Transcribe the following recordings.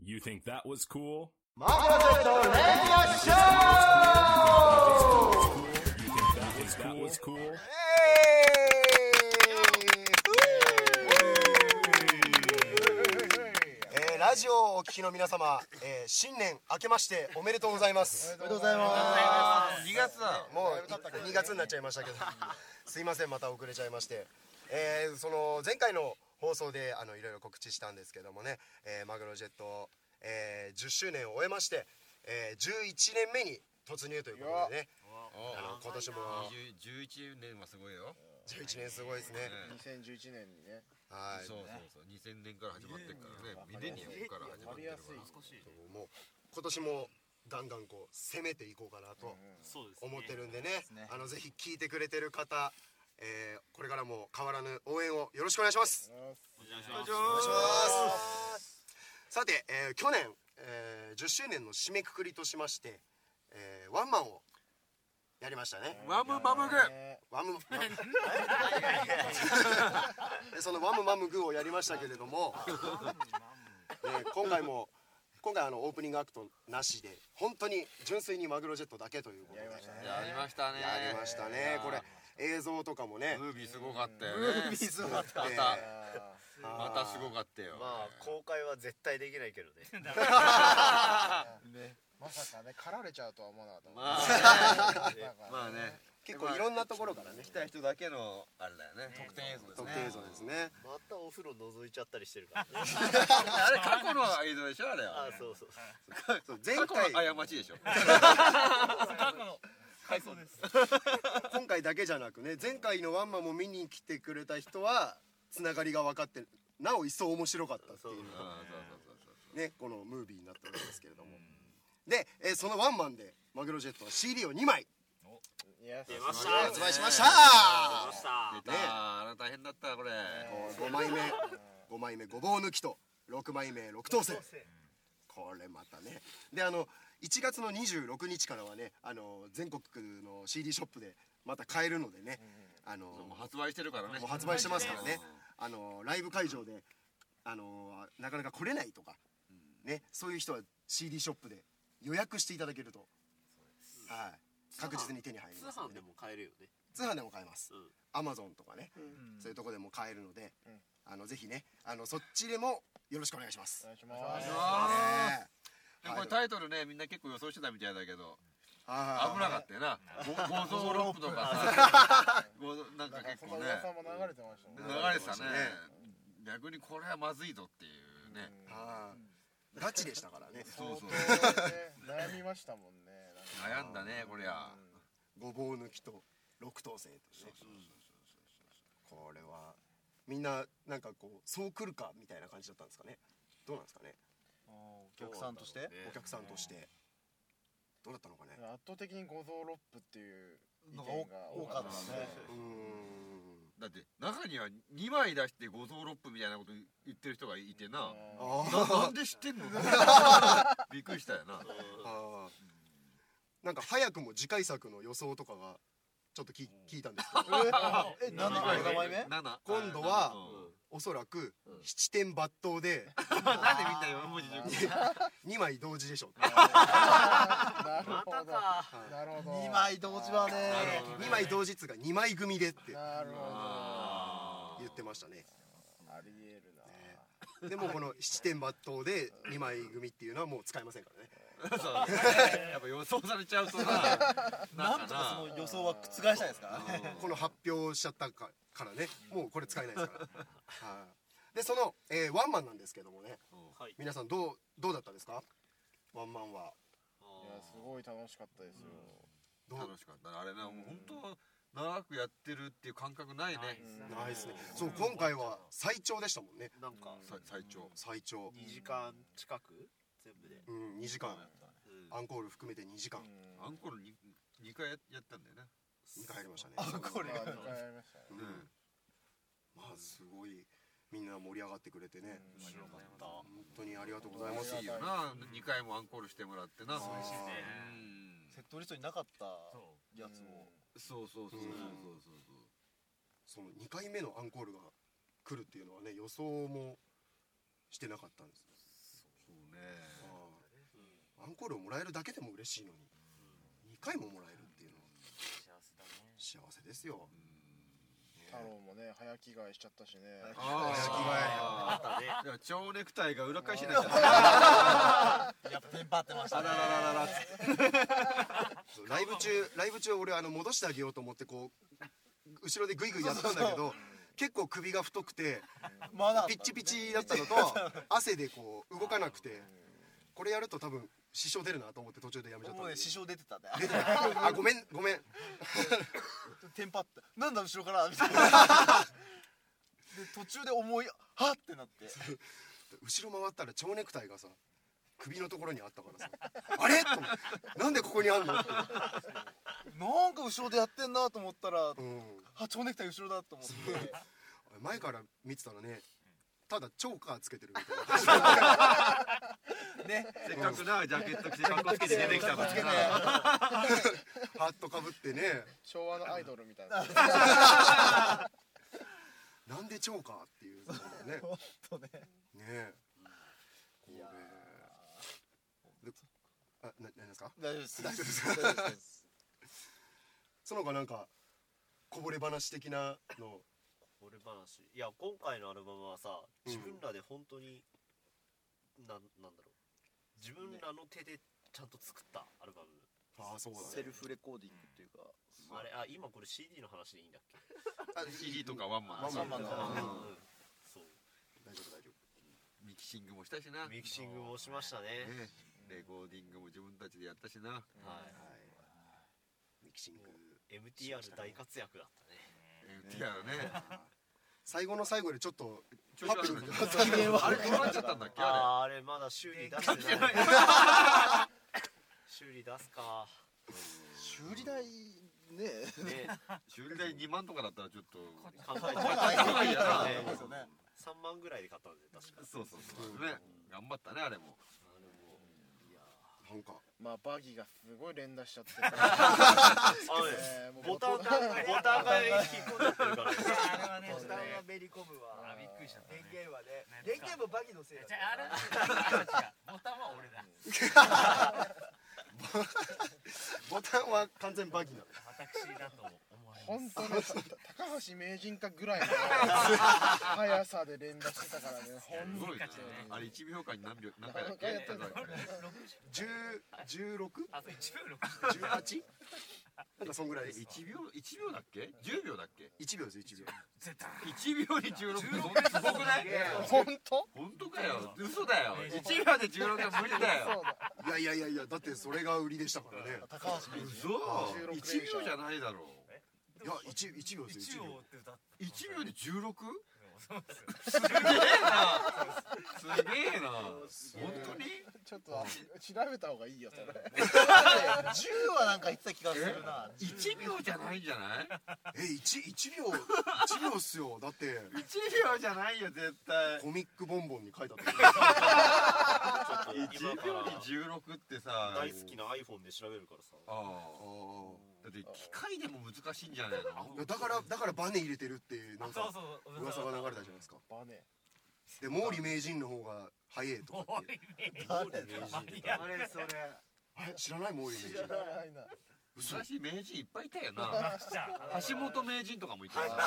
You think that was cool? マグロジェットレディオショー That was cool? ラジオをお聞きの皆様、新年明けましておめでとうございます。 おめでとうございます。 2月だ。もう2月になっちゃいましたけどすいません、また遅れちゃいまして、その前回の放送でいろいろ告知したんですけどもね、マグロジェット、10周年を終えまして、11年目に突入ということでね、今年も 11年はすごいよ。 11年すごいですね。 2011年にね、 はい、 そう2000年から始まってるからね、ミレニアムから始まってるから、 もう今年もガンガンこう攻めていこうかなと思ってるんでね、ぜひ聞いてくれてる方、これからも変わらぬ応援をよろしくお願いします。お願いします。さて、去年、10周年の締めくくりとしまして、ワンマンをやりましたね。 ワムマムグワムそのワムマムグーをやりましたけれども、今回オープニングアクトなしで本当に純粋にマグロジェットだけということでやりましたね。 やりましたね。これ映像とかもね、 ムービーすごかったよね。またすごかったよ。 まあ公開は絶対できないけどねまさかね、狩られちゃうとは思わなかった。 まあね、 結構いろんなところからね、 来た人だけのあれだよね、特典映像ですね。 特典映像ですね。 またお風呂覗いちゃったりしてるからねあれ過去の映像でしょ、あれは。 あ、そう前過回去の過ちでしょ。 今回だけじゃなくね、前回のワンマンも見に来てくれた人はつながりが分かって、なお一層面白かったっていうね、このムービーになったわけですけれども、で、そのワンマンでマグロジェットは CD を2枚出ました発売しました。 出た、あれ大変だったこれ。 5枚目ごぼう抜きと6枚目6等星、これまたね。で1月の26日からはね、全国の CD ショップでまた買えるのでね、 もう発売してるからね。 もう発売してますからね、ライブ会場でなかなか来れないとかね、そういう人は CD ショップで予約していただけると、はい、確実に手に入ります。 通販でも買えるよね。 通販でも買えます。Amazon とかね、そういうとこでも買えるので、ぜひね、そっちでもよろしくお願いします。 お願いします。 これタイトルね、みんな結構予想してたみたいだけど、危なかったよな。ゴゾロップとかさ、なんか結構ね、 その噂も流れてましたもんね。 流れてたね。逆にこれはまずいぞっていうね。 ガチでしたからね。 そう悩みましたもんね。 悩んだね、こりゃ。 ごぼう抜きと6等星とね。これはみんななんかこうそう来るかみたいな感じだったんですかね。どうなんですかね。 お客さんとしてお客さんとしてどうだったのかね。 圧倒的にゴゾロップっていう意見が多かったね。 だって中には2枚出して五臓六腑みたいなこと言ってる人がいてな、なんで知ってんのびっくりしたよな。 なんか早くも次回作の予想とかがちょっと聞いたんですけど 7枚目今度はおそらく七点抜刀でなんでみんな4文字 2枚同時でしょ。 なるほど。なるほど。 2枚同時はね、 2枚同日が2枚組でってなるほど。 言ってましたね。 ありえるな。 でもこの七点抜刀で2枚組っていうのはもう使えませんからね。 やっぱ予想されちゃうとな、 なんとかその予想は覆したいですからね。 この発表しちゃったからね、もうこれ使えないですからでそのワンマンなんですけどもね、皆さんどうだったですか。ワンマンは。 いや、すごい楽しかったですよ。 楽しかったねあれな。もう本当長くやってるっていう感覚ないね。 ないですね。そう今回は最長でしたもんね。 なんか最長 2時間近く全部で。 2時間アンコール含めて2時間。 アンコール2回やったんだよね。 2回やりましたね。 アンコール 2回やりましたね。 まあすごいみんな盛り上がってくれてね、 面白かった。 本当にありがとうございます。 いいよな、2回もアンコールしてもらってな。 そうですね。セットリストになかったやつを。 そうその2回目のアンコールが来るっていうのはね、予想もしてなかったんです。 そうね。 コールをもらえるだけでも嬉しいのに2回ももらえるっていうのは幸せですよ。 太郎もね早着替えしちゃったしね。 ああったね。蝶ネクタイが裏返しになっちゃった。 やっぱテンパってましたね。 ライブ中俺戻してあげようと思ってこう後ろでグイグイやったんだけど結構首が太くてピッチピチだったのと汗でこう動かなくてこれやると多分支障出るなと思って途中でやめちゃったんで。 支障出てたね。 あごめんテンパってなんだ後ろからみたいな。で途中で思いはってなって後ろ回ったら蝶ネクタイがさ首のところにあったからさあれと思ってなんでここにあんのってなんか後ろでやってんなと思ったら、蝶ネクタイ後ろだと思って前から見てたらねただチョーカーつけてるみたいなね、 せっかくなジャケット着てカッコつけて出てきたのにな。 ハットかぶってね昭和のアイドルみたいな。 なんでチョーカーっていうねほんとねねこれ何ですか？ 大丈夫です大丈夫ですその他なんかこぼれ話的なのこれ話いや今回のアルバムはさ自分らで本当になんだろう自分らの手でちゃんと作ったアルバム。 ああそうだね。 セルフレコーディングっていうか今これ CD の話でいいんだっけ CD とかワンマン。 そう大丈夫ミキシングもしたしな。 ミキシングもしましたね。 レコーディングも自分たちでやったしな。 ミキシング MTR 大活躍だったね。 MTR ね。 最後の最後でちょっとハッピーあれどうなっちゃったんだっけあれまだ修理出してない修理出すか。 修理代ね修理代2万とかだったらちょっと考えちゃうね 3万ぐらいで買ったんで確か。 そうね頑張ったねあれも。 なんかまあバギーがすごい連打しちゃってボタンが引っ込んじゃってるからあれはねボタンがめり込むわ。 びっくりした電源はね電源もバギのせいだ。 じゃああれボタンは俺だボタンは完全バギーなの。 私だと思われ本当ね高橋名人かぐらいの速さで連打してたからね。 すごいなあれ1秒間に何回だっけ 16？ あと1秒 18？なんかそんぐらいです 1秒だっけ10秒だっけ 1秒です1秒絶対 1秒に16ってすごくない？ 本当かよ嘘だよ1秒で16は無理だよ。 いやだってそれが売りでしたからね。 高橋名人嘘1秒じゃないだろう。 いや1秒ですよ1秒。 って歌って 1秒で 16？ そうですすげえな本当にちょっと調べた方がいいよそれ。 10はなんか言ってた気がするな。 1秒じゃないんじゃない 1秒っすよ。だって 1秒じゃないよ絶対。 コミックボンボンに書いてあった 1秒に16ってさ大好きな iPhone で調べるからさ。 だって機械でも難しいんじゃないの？ だからバネ入れてるっていうなんかそう噂が流れたじゃないですか。 バネで毛利名人の方が早いとかってあれそれ知らない毛利名人。 ないな。 昔名人いっぱいいたよな。橋本名人とかもいたよ。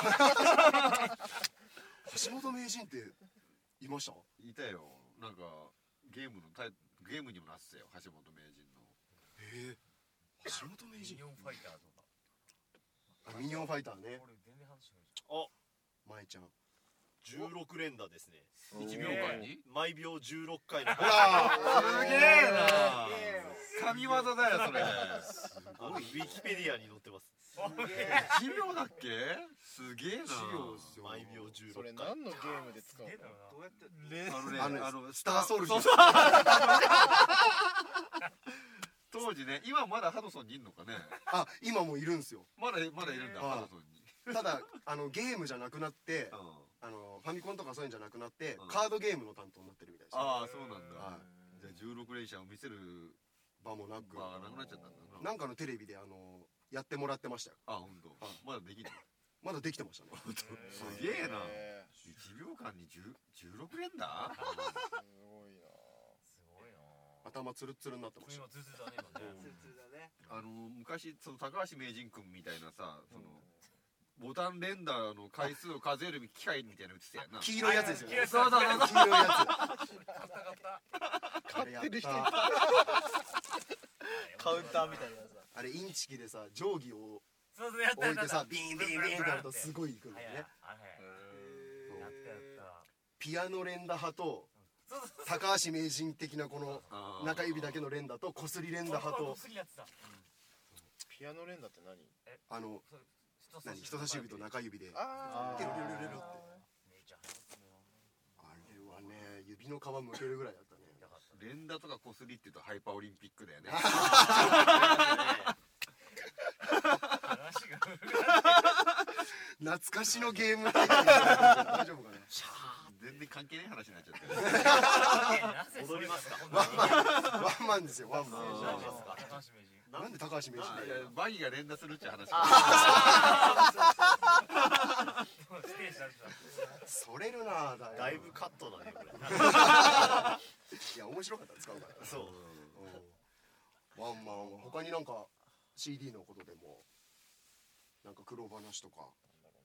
橋本名人っていました？ いたよ。なんかゲームにもなってたよ橋本名人の。 橋本名人ミニオンファイターとかミニオンファイターね。 俺全然話違うじ舞ちゃん 16連打ですね。 1秒間に毎秒16回の。 ほらすげえな神業だよそれ。 ウィキペディアに載ってます。 1秒だっけすげえな。 毎秒16 それ回。 何のゲームで使うの？ どうやってスターソウル当時ね今まだハドソンにいんのかね。 あ今もいるんすよ。 まだいるんだハドソンに。 ただゲームじゃなくなってファミコンとかそういうんじゃなくなってカードゲームの担当になってるみたいです。 ああそうなんだ。じゃあ16連射を見せる場もなくなくなっちゃったんだな。 なんかのテレビでやってもらってましたよ。 あ本当。まだできる。 まだできてましたね。 すげえな。1秒間に16連打？ すごいな。 すごいな。 あ頭ツルツルになってました今ズズだね今ね昔その高橋名人君みたいなさそのボタン連打の回数を数える機械みたいなの売ってたやんな。 黄色いやつですよね。 そうそうそう黄色いやつ買ってる人いあれやったカウンターみたいなさあれインチキでさ定規をそうそうやった置いてさビンビンビンってやるとすごいいくんだよね。 あれやったやったピアノ連打派と高橋名人的なこの中指だけの連打とこすり連打派とピアノ連打って何？ 人差し指と中指であケロレロレロってあれはね指の皮むけるぐらいだったね。 連打とかこすりって言うとハイパーオリンピックだよね。 懐かしのゲーム大丈夫かな。 全然関係ない話になっちゃったよ。 踊りますかワンマンですよワンマン。なんで高橋名人いやバギーが連打するって話。 それるなだいぶカットだねこれ。 いや面白かった使うから。 そうワンマンは他になんか CD のことでもなんか苦労話とか。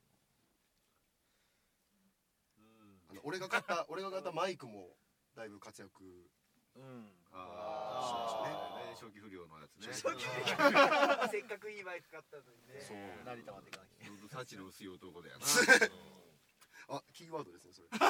俺が買ったマイクもだいぶ活躍。 初期不良のやつね。 せっかくいいバイク買ったのにねそう成田まで行かなきゃ幸の薄い男だよな。 あ、キーワードですねそれ。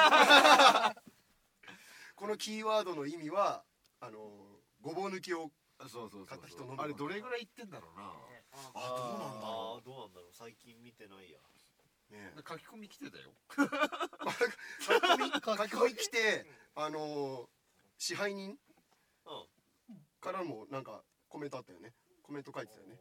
このキーワードの意味はごぼう抜きをそう買った人のあれどれぐらいいってんだろうな。 どうなんだろう最近見てないや。 ね書き込み来てたよ。 書き込み来て支配人からもなんかコメントあったよね。コメント書いてたよね。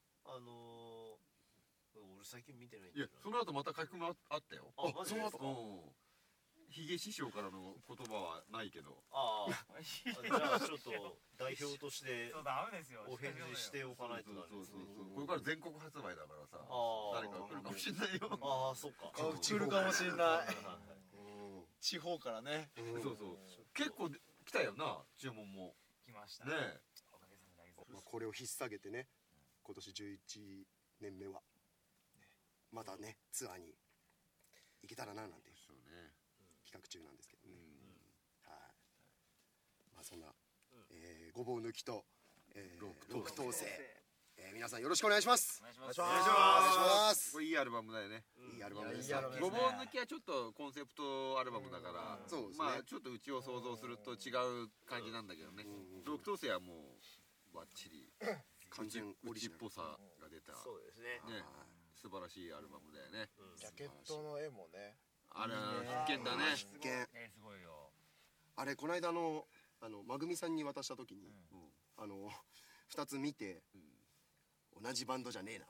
俺最近見てないんいやだよその後また書き込みあったよ。 あマジでその後か。 ヒゲ師匠からの言葉はないけど。 じゃあちょっと代表としてそうダメですよお返事しておかないとなる。 これから全国発売だからさ。誰か来るかもしれないよ。 そっか来るかもしれない地方からねそう結構来たよな注文も。 来ましたねえ。 これを引っ提げてね今年11年目はまたねツアーに行けたらななんてそうね。 企画中なんですけどね。はい。まあそんなごぼう抜きと六等星皆さんよろしくお願いします。 お願いしますお願いします。 これいいアルバムだよね。 いいアルバムです。 ごぼう抜きはちょっとコンセプトアルバムだからそうですね。 まあちょっとうちを想像すると違う感じなんだけどね。六等星はもうバッチリ完全オリジナル。 うちっぽさが出たそうですね。 素晴らしいアルバムだよね。 ジャケットの絵もねあれ必見だね。 必見。 すごいよあれこの間まぐみさんに渡した時に2つ見て同じバンドじゃねえな。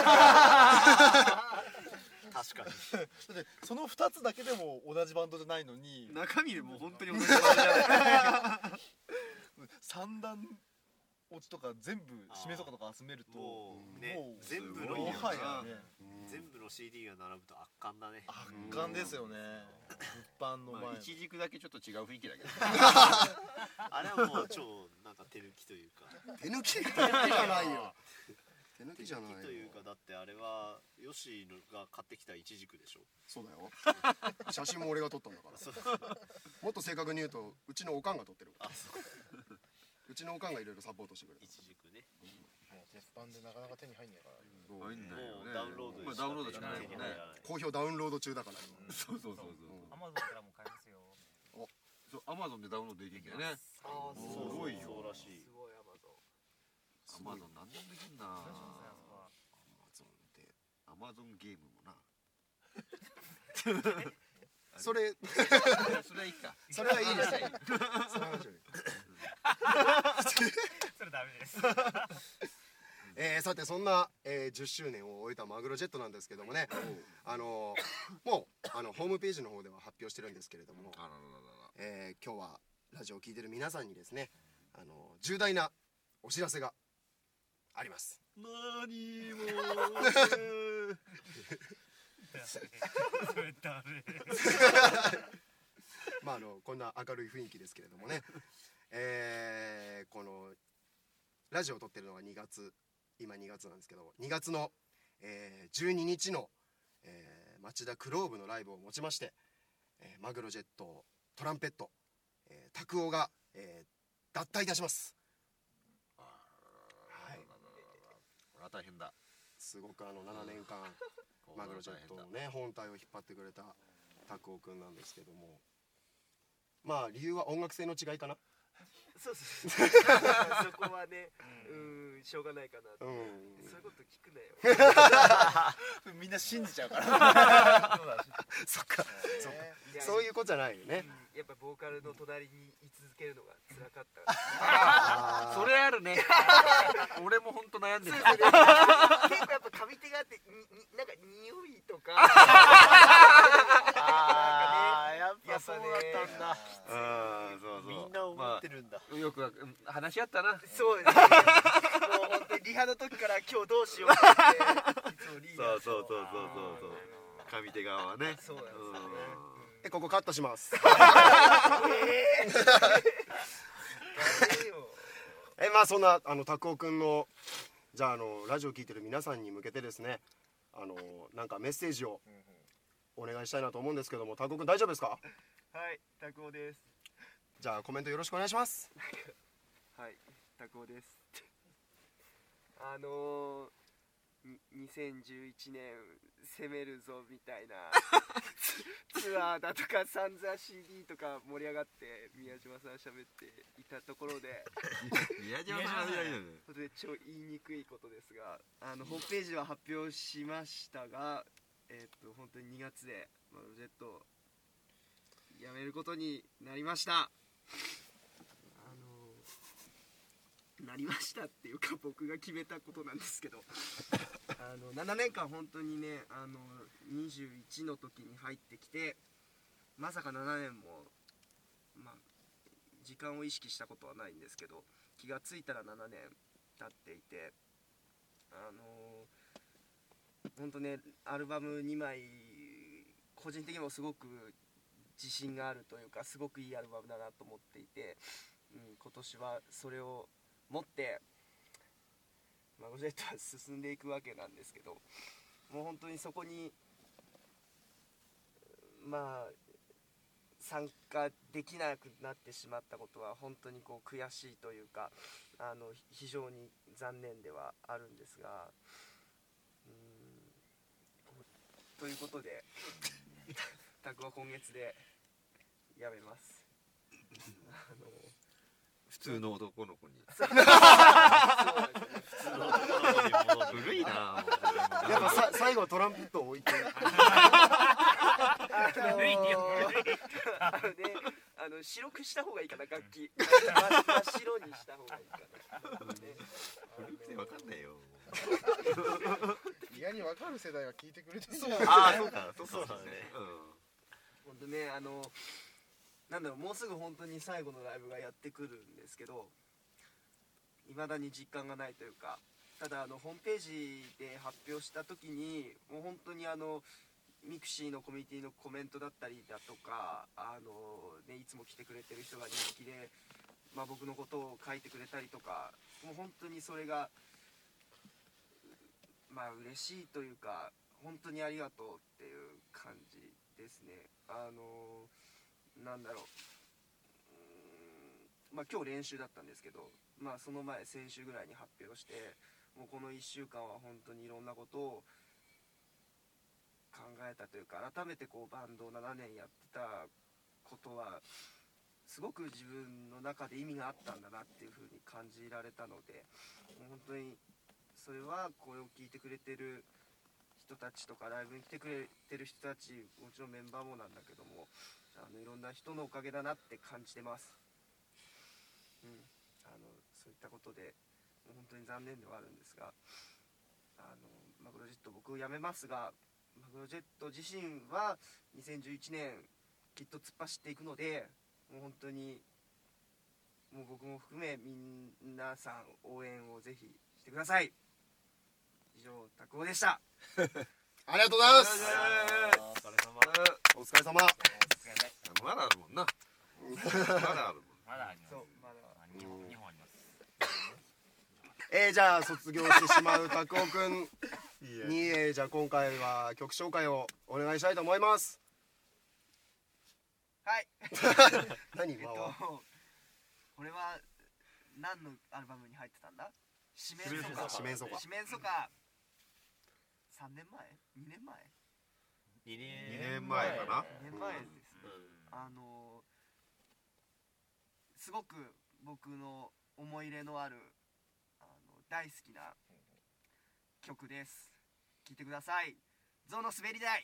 確かに。 だってその2つだけでも同じバンドじゃないのに中身でもう本当に同じ感じだね。 三段落ちとか全部締めとか集めるともうね全部のもはやね全部の CD が並ぶと圧巻だね。 圧巻ですよね物販の前一軸だけちょっと違う雰囲気だけど。 あれはもう超なんか手抜きというか。 手抜きじゃないよ。手抜きじゃないよ。 というかだってあれはヨシが買ってきたイチジクでしょ。 そうだよ。写真も俺が撮ったんだから。もっと正確に言うとうちのおかんが撮ってる。うちのおかんがいろいろサポートしてくれる。 イチジクね。 もう鉄板でなかなか手に入んないから入んないよね。 ダウンロードでダウンロードしかないもんね。 好評ダウンロード中だから。 そう。 アマゾンからも買えますよそうアマゾンでダウンロードできるんだよね。 すごいよそうらしい。 すごいアマゾアマゾン何でもできるな。アマゾンゲームもな。 それそれはいいか。 それはいいですね。その話を。 それダメですさてそんな10周年を終えたマグロジェットなんですけどもね、もうホームページの方では発表してるんですけれども、今日はラジオを聞いてる皆さんにですね重大なお知らせがあります。 何もそれダメまあこんな明るい雰囲気ですけれどもねラジオを撮ってるのが2月、今2月なんですけど、2月の、12日の、町田クローブのライブをもちまして、マグロジェットトランペット、拓夫が、脱退いたします。はい、 これは大変だ。 すごく7年間マグロジェットのね本体を引っ張ってくれた拓夫くんなんですけども、まあ理由は音楽性の違いかな。 そうそうそこはね、しょうがないかなって、そういうこと聞くなよみんな信じちゃうからそっか、そういうことじゃないよね。 やっぱボーカルの隣に居続けるのが辛かったそれあるね俺もほんと悩んでる。 結構やっぱ上手があってなんか匂いとかやっぱそうだったんだ。 そうみんな思ってるんだ。 よく話し合ったな。 そうですね。もう本当にリハの時から今日どうしようっていつもリーダーとそう上手側はね。 そうなんですよね。 ここカットします。まあそんな拓夫くんのじゃあラジオ聞いてる皆さんに向けてですね、なんかメッセージをお願いしたいなと思うんですけども、拓夫くん大丈夫ですか？ はい、拓夫です。 じゃあコメントよろしくお願いします。 はい、拓夫です。2011年攻めるぞみたいなツアーだとかサンザ CD とか盛り上がって宮島さん喋っていたところで宮島さん超言いにくいことですが、ホームページは発表しましたが、本当に2月でマグロジェットを辞めることになりました。なりましたっていうか僕が決めたことなんですけど7年間本当にね21の時に入ってきて、まさか7年も時間を意識したことはないんですけど、気がついたら7年経っていて、本当ねアルバム2枚個人的にもすごく自信があるというか、すごくいいアルバムだなと思っていて、今年はそれを持ってマグロジェットは進んでいくわけなんですけど、もう本当にそこに参加できなくなってしまったことは本当に悔しいというか非常に残念ではあるんですが、ということで拓は今月で辞めます。 普通の男の子に古いな。 やっぱ最後トランペットを置いて白くした方がいいかな、楽器真っ白にした方がいいかな。 古くて分かんないよ。 意外に分かる世代は聞いてくれてる。 そうだね。 本当ねなんだろう、もうすぐ本当に最後のライブがやってくるんですけど、未だに実感がないというか、ただホームページで発表した時にもう本当にミクシーのコミュニティのコメントだったりだとかいつも来てくれてる人が人気で、僕のことを書いてくれたりとか、もう本当にそれが嬉しいというか、本当にありがとうっていう感じですね。なんだろう、今日練習だったんですけど、その前先週ぐらいに発表して、もうこの1週間は本当にいろんなことを考えたというか、改めてバンドを7年やってたことはすごく自分の中で意味があったんだなっていう風に感じられたので、もう本当にそれはこれを聞いてくれてる人たちとかライブに来てくれてる人たち、もちろんメンバーもなんだけども、いろんな人のおかげだなって感じてます。そういったことでもう本当に残念ではあるんですが、マグロジェット僕辞めますが、マグロジェット自身は2011年きっと突っ走っていくので、もう本当にもう僕も含め皆さん応援をぜひしてください。以上、拓夫でした。 ありがとうございます。 お疲れ様。 お疲れ様。 まだあるもんな。まだあるもん。 まだあります。 そう、まだ 2本あります。 じゃあ卒業してしまう拓夫くんに、じゃあ今回は曲紹介をお願いしたいと思います。 はい何今はこれは何のアルバムに入ってたんだ？四面楚歌。 四面楚歌。 四面楚歌。3年前？2年前 2 2年前かな。 2年前ですね。すごく僕の思い入れのある大好きな曲です。聴いてください。象の滑り台。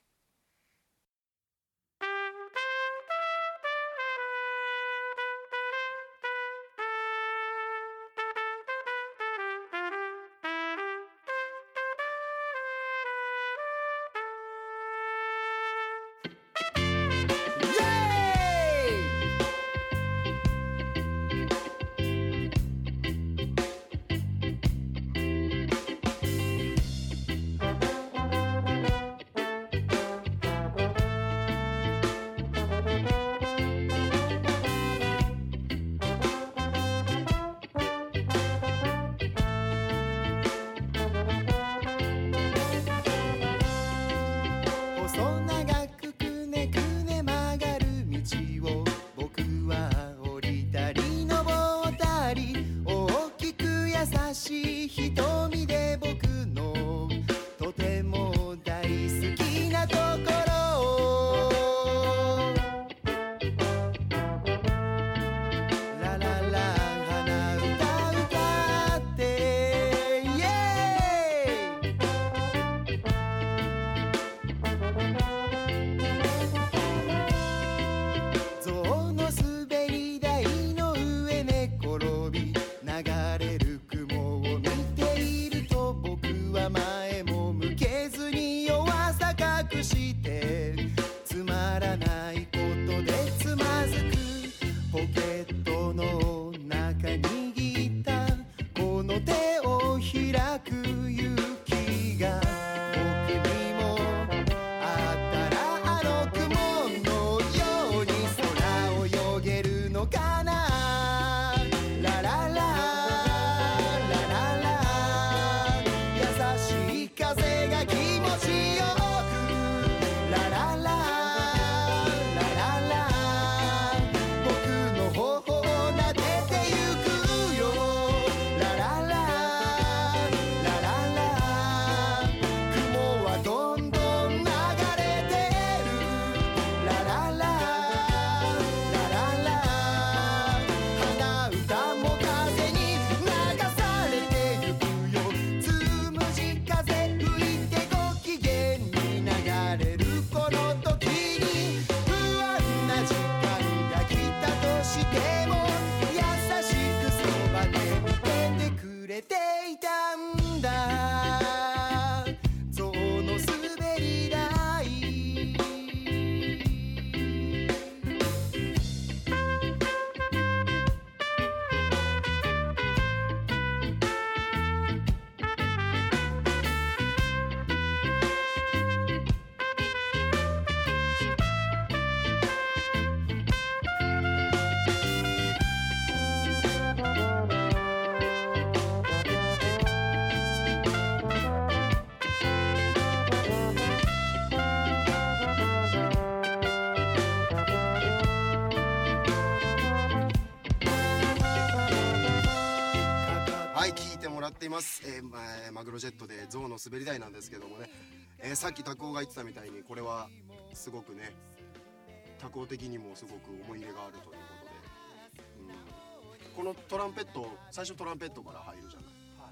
います、マグロジェットで象の滑り台なんですけどもね、さっき拓夫が言ってたみたいにこれはすごくね拓夫的にもすごく思い入れがあるということで、このトランペット最初トランペットから入るじゃない、はい、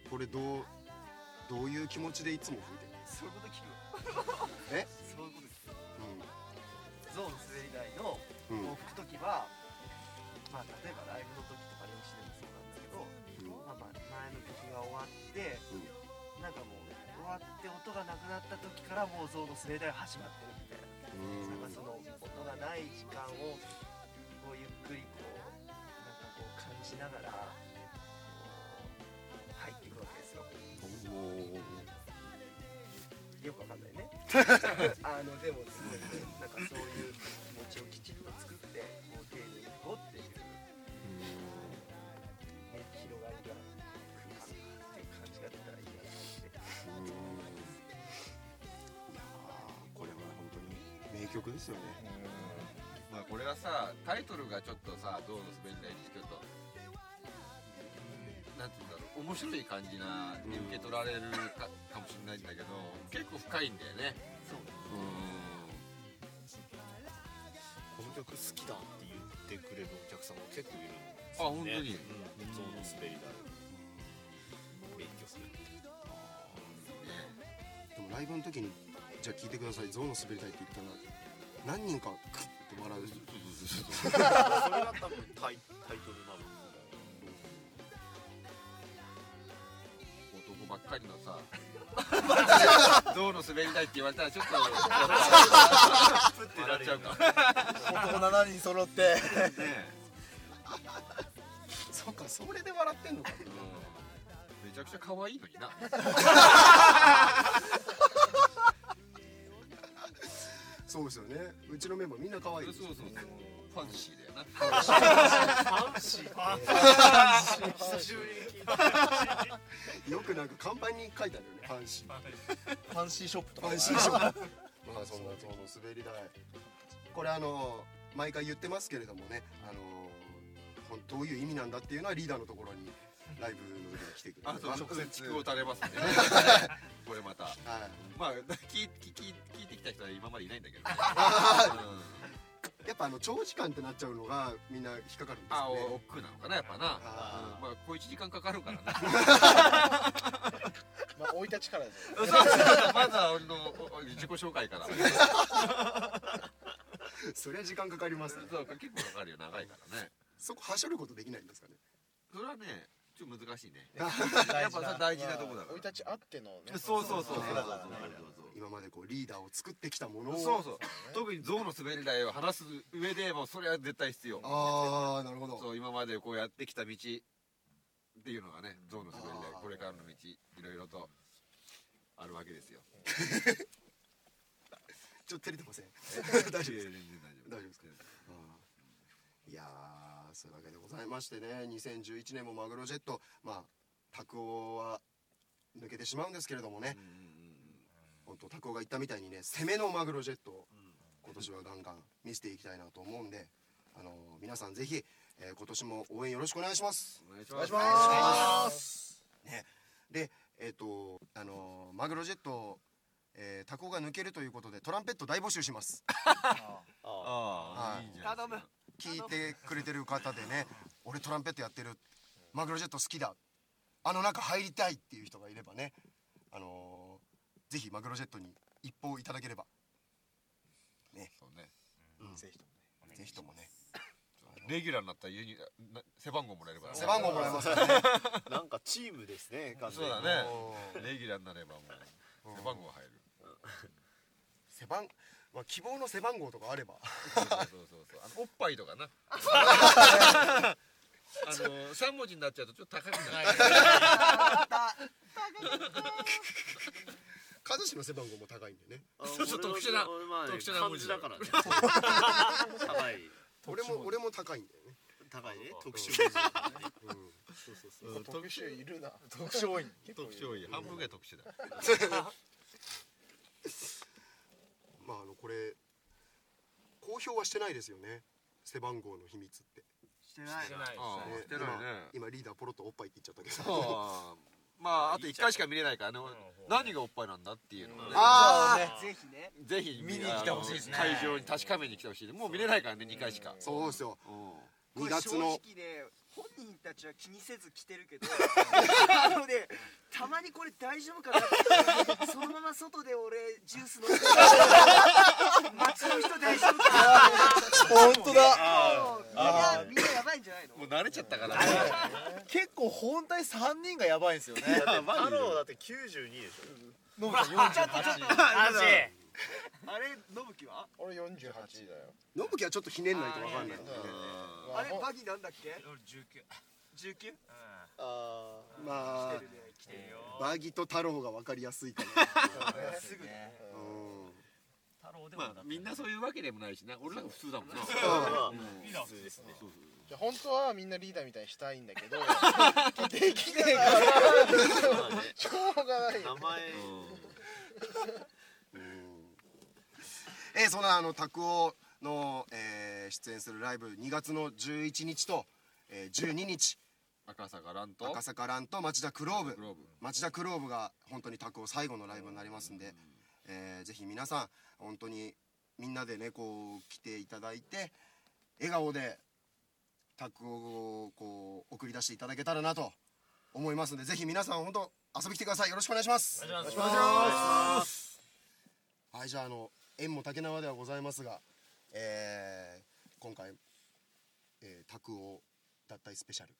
これどういう気持ちでいつも吹いてるの？ そういうこと聞くえそういうこと聞く、象の滑り台のを吹くときは、まあ例えばライブの時とか練習でもそうなんですけど、前の曲が終わって、なんかもう終わって音がなくなった時からもう象の滑り台が始まってるみたいな、なんかその音がない時間をこうゆっくりこうなんかこう感じながら入っていくわけですよ。よくわかんないねでもすごいなんかそういう気持ちをきちっと作ってこう丁寧にいこうっていう、広がりが空間曲ですよね。 まあこれはさタイトルがちょっとさ象の滑り台ってちょっとなんていうんだろう面白い感じなに受け取られるかもしれないんだけど結構深いんだよね。 そうこの曲好きだって言ってくれるお客さんも結構いるんですよね。 あ本当に象の滑り台名曲でもライブの時にじゃあ聴いてください象の滑り台って言ったら何人かクッて笑う。 それが多分タイトルなの。 男ばっかりのさ象の滑り台って言われたらちょっと笑っちゃうか男7人揃ってねそっかそれで笑ってんのか。 めちゃくちゃ可愛いのになそうですよね。うちのメンバーみんな可愛いです。 そうファンシーだよなファンシー久しぶりに聞いた。 よくなんか看板に書いてあるよね。ファンシー。 ファンシーショップとかファンシーショップ。まあそんな象の滑り台。これ毎回言ってますけれどもね、どういう意味なんだっていうのはリーダーのところにライブの時に来てくれる。 直接聞くを垂れますんでねこれまたはい。 まあ聞いてきた人は今までいないんだけどねやっぱ長時間ってなっちゃうのがみんな引っかかるんですあよね。 億劫なのかなやっぱなまあ小1時間かかるからねまあ生い立ちからですよ。 まずは俺の自己紹介からそりゃ時間かかりますね。 そう結構かかるよ長いからねそこはしょることできないんですかね。 それはねちょっと難しいね大やっぱさ大事なとこだから生い立ちあってのね。 そう今までこうリーダーを作ってきたものを。 そう特に象の滑り台を話す上でもそれは絶対必要ああなるほど。 そう今までこうやってきた道っていうのがね象の滑り台これからの道いろいろとあるわけですよちょっと照れてません。大丈夫です。 全然大丈夫ですか。いやーそういうわけでございましてね、2011年もマグロジェット、まあ拓夫は抜けてしまうんですけれどもね、本当拓夫が言ったみたいにね、攻めのマグロジェットを今年はガンガン見せていきたいなと思うんで、皆さんぜひ、今年も応援よろしくお願いします。 お願いしお願いしまます。 ね、でマグロジェットタコが抜けるということでトランペット大募集します。 ああいいじゃん頼む。 聞いてくれてる方でね、俺トランペットやってる、マグロジェット好きだ、中入りたいっていう人がいればね、ぜひマグロジェットに一報いただければね、 そうねぜひともね。 ぜひともね、 レギュラーになったら背番号もらえるからね背番号もらえますからね。 なんかチームですね。完全にそうだねレギュラーになればもう背番号入る背番、まあ、希望の背番号とかあればそうおっぱいとかな3文字になっちゃうとちょっと高くなる和志の背番号も高いんでね。 そうそう特殊な俺はね特殊な文字だ漢字だからね。高い俺も高いんだよね。 高いね特殊文字。 特殊いるな。特殊多い。 特殊多い半分ぐらい特殊だまあこれ公表はしてないですよね、背番号の秘密って。 してないな。 ねしてないね今リーダーポロッとおっぱいって言っちゃったけど。 まああと1回しか見れないからね何がおっぱいなんだっていうのをねあぜひね。 ぜひ見に来てほしいですね会場に確かめに来てほしいもう見れないからね2回しかそうですよ。 こ 2 れ正月の直ね、本人たちは気にせず来てるけどね、たまにこれ大丈夫かなってそのまま外で俺ジュース飲んで街の人大丈夫かなって本当だ。 みんなやばいんじゃないの？ もう慣れちゃったから結構本体3人がやばいんですよね。 太郎だって92でしょ。 ノブさん48。 あれ、ノブキは？ 俺48だよ。 信樹はちょっとひねんないと分かんないんだよね。 あれ、バギなんだっけ俺19 ？19？ まあ来てるね、来てるよ。 バギと太郎が分かりやすいかな。 すぐね。 太郎でもまあみんなそういうわけでもないしな俺らが普通だもんなリーダー普通ですね。 じゃあ本当はみんなリーダーみたいにしたいんだけどできねえからしょうがないよ。 名前そんな拓夫の、出演するライブ2月の11日と、12日赤坂ランと町田クローブ町田クローブが本当に拓夫最後のライブになりますんで、ぜひ皆さん本当にみんなでねこう来ていただいて笑顔で拓夫をこう送り出していただけたらなと思いますんで、ぜひ皆さん本当遊びに来てください。よろしくお願いします。 お願いします。はい、じゃあ縁も竹縄ではございますが、今回、拓夫脱退スペシャル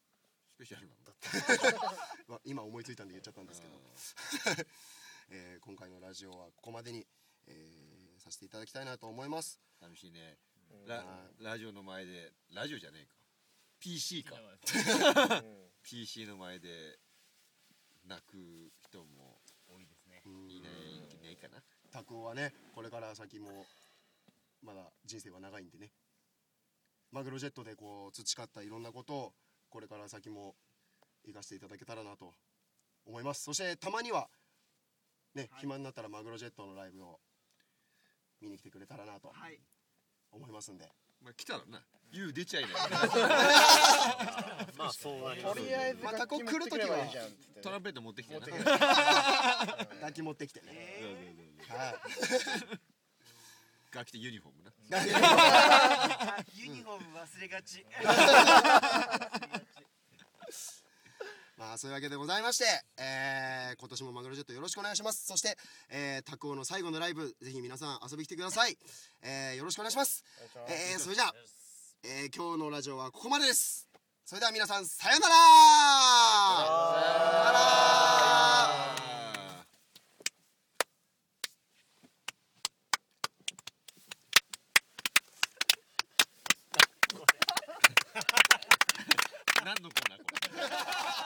なの今思いついたんで言っちゃったんですけど今回のラジオはここまでに、させていただきたいなと思います。 寂しいね。ラジオの前でラジオじゃねえか PC かPC の前で泣く人も多いですね。 いないかな。 拓夫はねこれから先もまだ人生は長いんでね、マグロジェットでこう培ったいろんなことをこれから先も生かしていただけたらなと思います。そしてたまにはね、暇になったらマグロジェットのライブを見に来てくれたらなと思いますんで、 まあ来たらな言う出ちゃいないまあそうなりとりあえず楽器持ってくればいいじゃんって言ってトランペット持ってきてな楽器持ってきてね、 楽器とユニフォームなユニフォーム忘れがちまあそういうわけでございまして、今年もマグロジェットよろしくお願いします。そして、拓夫の最後のライブぜひ皆さん遊びに来てください。よろしくお願いします。それじゃあ、今日のラジオはここまでです。それでは皆さんさよなら。 何のコーナーこれ